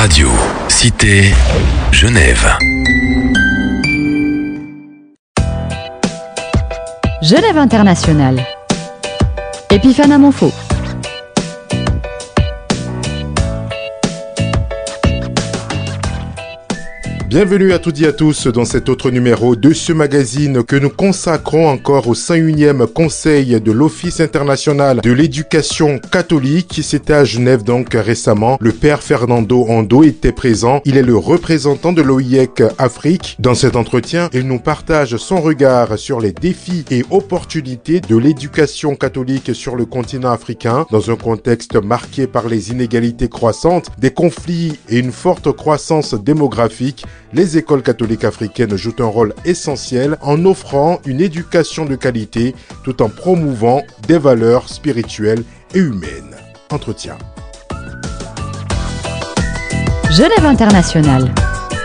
Radio, Cité, Genève. Genève Internationale. Epiphane Monfaux. Bienvenue à toutes et à tous dans cet autre numéro de ce magazine que nous consacrons encore au 101e Conseil de l'Office international de l'éducation catholique. C'était à Genève donc récemment. Le père Fernando Ondo était présent. Il est le représentant de l'OIEC Afrique. Dans cet entretien, il nous partage son regard sur les défis et opportunités de l'éducation catholique sur le continent africain dans un contexte marqué par les inégalités croissantes, des conflits et une forte croissance démographique. Les écoles catholiques africaines jouent un rôle essentiel en offrant une éducation de qualité tout en promouvant des valeurs spirituelles et humaines. Entretien. Genève Internationale.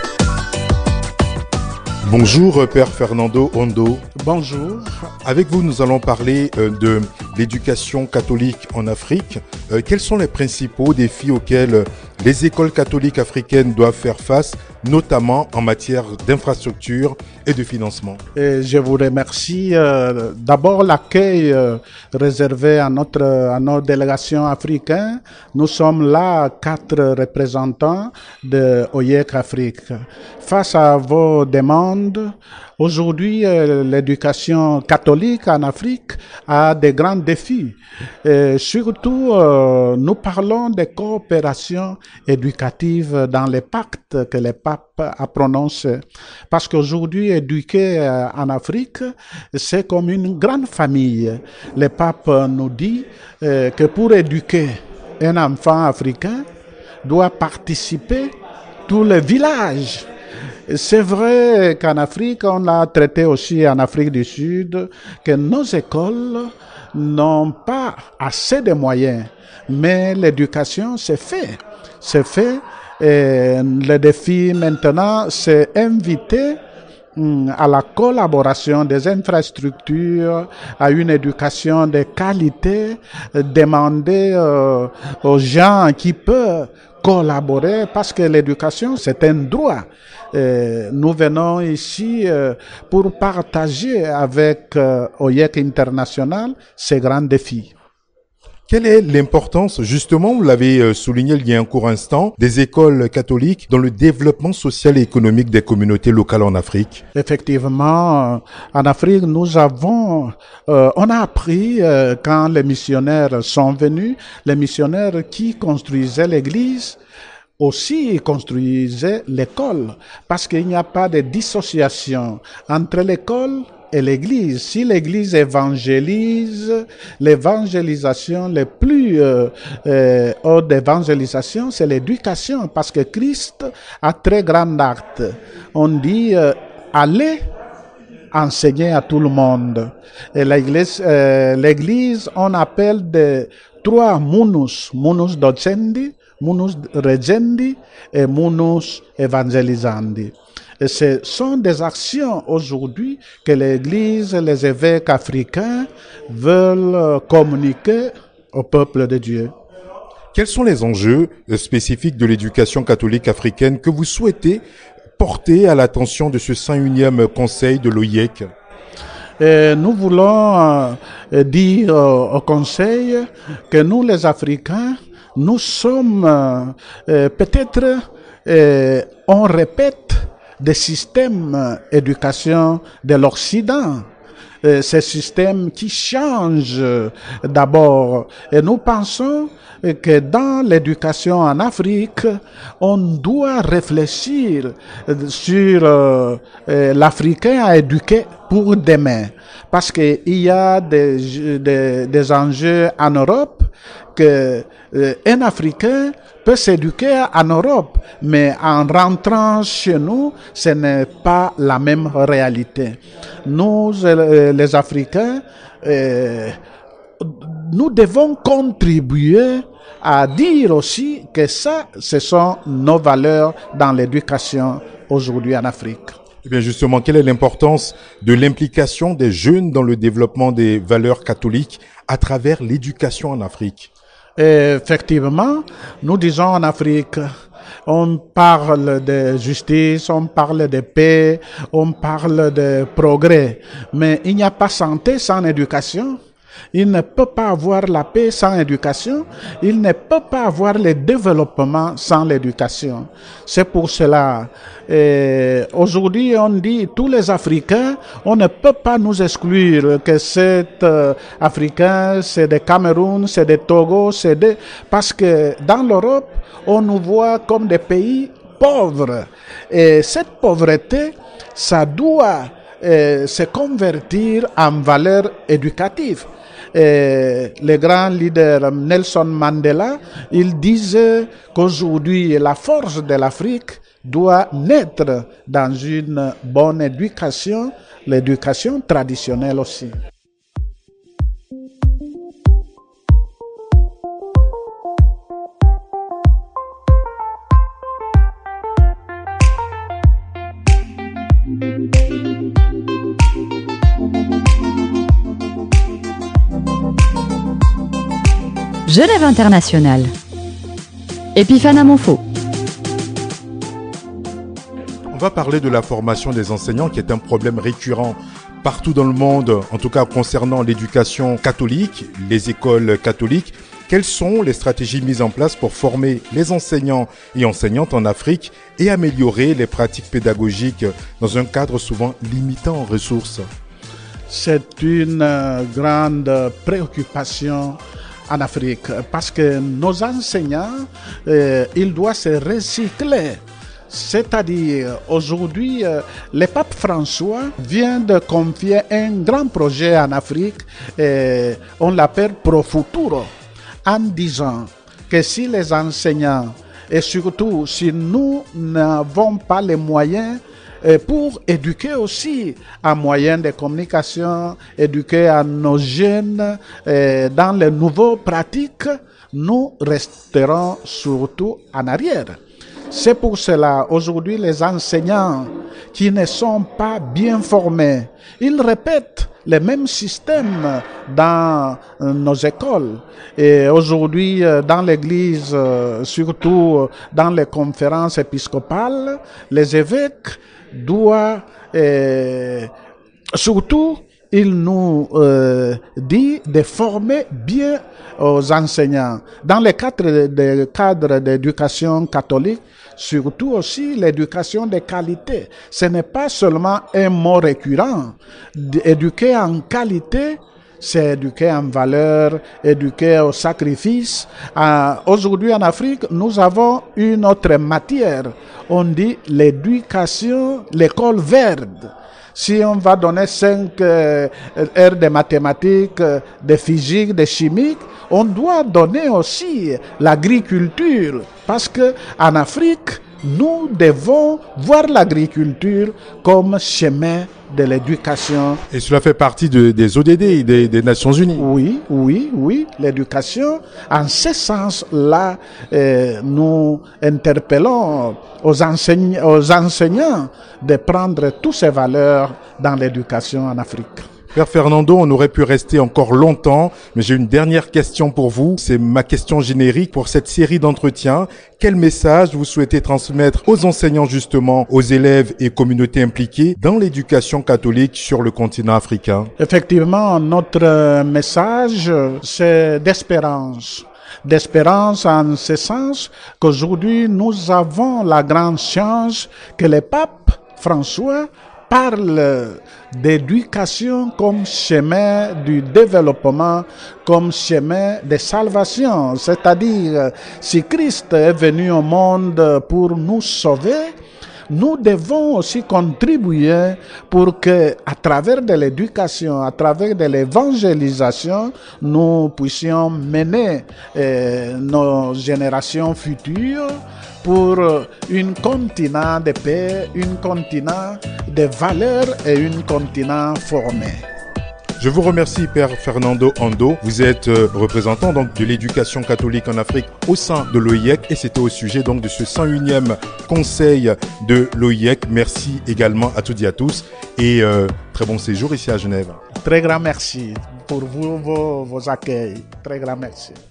Bonjour Père Fernando Ondo. Bonjour. Avec vous, nous allons parler de l'éducation catholique en Afrique. Quels sont les principaux défis auxquels les écoles catholiques africaines doivent faire face, notamment en matière d'infrastructure et de financement? Je vous remercie. D'abord, l'accueil réservé à notre délégation africaine. Nous sommes là 4 représentants de OIEC Afrique. Face à vos demandes, aujourd'hui, l'éducation catholique en Afrique a des grands défis. Surtout, nous parlons de coopération éducative dans les pactes que le pape a prononcés. Parce qu'aujourd'hui, éduquer en Afrique, c'est comme une grande famille. Le pape nous dit que pour éduquer un enfant africain, doit participer tous les villages. C'est vrai qu'en Afrique, on a traité aussi en Afrique du Sud, que nos écoles n'ont pas assez de moyens. Mais l'éducation, c'est fait. C'est fait. Et le défi maintenant, c'est inviter à la collaboration des infrastructures, à une éducation de qualité, demander aux gens qui peuvent collaborer parce que l'éducation, c'est un droit. Nous venons ici pour partager avec OIEC International ces grands défis. Quelle est l'importance, justement, vous l'avez souligné il y a un court instant, des écoles catholiques dans le développement social et économique des communautés locales en Afrique? Effectivement, en Afrique, on a appris quand les missionnaires sont venus, les missionnaires qui construisaient l'église, aussi construisaient l'école, parce qu'il n'y a pas de dissociation entre l'école et l'église. Si l'église évangélise, l'évangélisation le plus haute d'évangélisation, c'est l'éducation, parce que Christ a très grand acte. On dit allez enseigner à tout le monde. Et l'église, on appelle de 3 munus docendi, munus regendi et munus evangelizandi. Et ce sont des actions aujourd'hui que l'Église, les évêques africains veulent communiquer au peuple de Dieu. Quels sont les enjeux spécifiques de l'éducation catholique africaine que vous souhaitez porter à l'attention de ce 101e Conseil de l'OIEC? Nous voulons dire au Conseil que nous, les Africains, nous sommes peut-être, on répète, des systèmes d'éducation de l'Occident. Ces systèmes qui changent d'abord. Et nous pensons que dans l'éducation en Afrique, on doit réfléchir sur l'Africain à éduquer pour demain. Parce qu'il y a des enjeux en Europe que un Africain peut s'éduquer en Europe, mais en rentrant chez nous, ce n'est pas la même réalité. Nous, les Africains, nous devons contribuer à dire aussi que ça, ce sont nos valeurs dans l'éducation aujourd'hui en Afrique. Eh bien justement, quelle est l'importance de l'implication des jeunes dans le développement des valeurs catholiques à travers l'éducation en Afrique? Effectivement, nous disons en Afrique, On parle de justice, on parle de paix, on parle de progrès. Mais il n'y a pas santé sans éducation. Il ne peut pas avoir la paix sans éducation. Il ne peut pas avoir le développement sans l'éducation. C'est pour cela, aujourd'hui, on dit tous les Africains, on ne peut pas nous exclure que c'est Africain, c'est des Cameroun, c'est des Togo, parce que dans l'Europe, on nous voit comme des pays pauvres. Et cette pauvreté, ça doit se convertir en valeur éducative. Le grand leader Nelson Mandela, il disait qu'aujourd'hui la force de l'Afrique doit naître dans une bonne éducation, l'éducation traditionnelle aussi. Genève Internationale. Epifana Monfo. On va parler de la formation des enseignants qui est un problème récurrent partout dans le monde, en tout cas concernant l'éducation catholique, les écoles catholiques. Quelles sont les stratégies mises en place pour former les enseignants et enseignantes en Afrique et améliorer les pratiques pédagogiques dans un cadre souvent limitant en ressources? C'est une grande préoccupation en Afrique parce que nos enseignants, ils doivent se recycler. C'est-à-dire, aujourd'hui, le pape François vient de confier un grand projet en Afrique, on l'appelle Pro Futuro, en disant que si les enseignants, et surtout si nous n'avons pas les moyens pour éduquer aussi en moyens de communication, éduquer à nos jeunes dans les nouvelles pratiques, nous resterons surtout en arrière. C'est pour cela, aujourd'hui, les enseignants qui ne sont pas bien formés, ils répètent les mêmes systèmes dans nos écoles. Et aujourd'hui, dans l'Église, surtout dans les conférences épiscopales, les évêques doivent, surtout, il nous dit de former bien aux enseignants. Dans le cadre d'éducation catholique, surtout aussi l'éducation de qualité. Ce n'est pas seulement un mot récurrent. Éduquer en qualité, c'est éduquer en valeur, éduquer au sacrifice. Aujourd'hui en Afrique, nous avons une autre matière. On dit l'éducation, l'école verte. Si on va donner 5 heures de mathématiques, de physique, de chimie, on doit donner aussi l'agriculture. Parce que en Afrique, nous devons voir l'agriculture comme chemin de l'éducation. Et cela fait partie des ODD, des Nations Unies. Oui. L'éducation, en ce sens-là, nous interpellons aux enseignants de prendre toutes ces valeurs dans l'éducation en Afrique. Père Fernando, on aurait pu rester encore longtemps, mais j'ai une dernière question pour vous. C'est ma question générique pour cette série d'entretiens. Quel message vous souhaitez transmettre aux enseignants justement, aux élèves et communautés impliquées dans l'éducation catholique sur le continent africain? Effectivement, notre message, c'est d'espérance. D'espérance en ce sens qu'aujourd'hui, nous avons la grande chance que le pape François parle d'éducation comme chemin du développement, comme chemin de salvation. C'est-à-dire, si Christ est venu au monde pour nous sauver, nous devons aussi contribuer pour que, à travers de l'éducation, à travers de l'évangélisation, nous puissions mener nos générations futures pour un continent de paix, un continent de valeurs et un continent formé. Je vous remercie, Père Fernando Ando. Vous êtes représentant donc de l'éducation catholique en Afrique au sein de l'OIEC et c'était au sujet donc de ce 101e conseil de l'OIEC. Merci également à toutes et à tous et très bon séjour ici à Genève. Très grand merci pour vous, vos accueils. Très grand merci.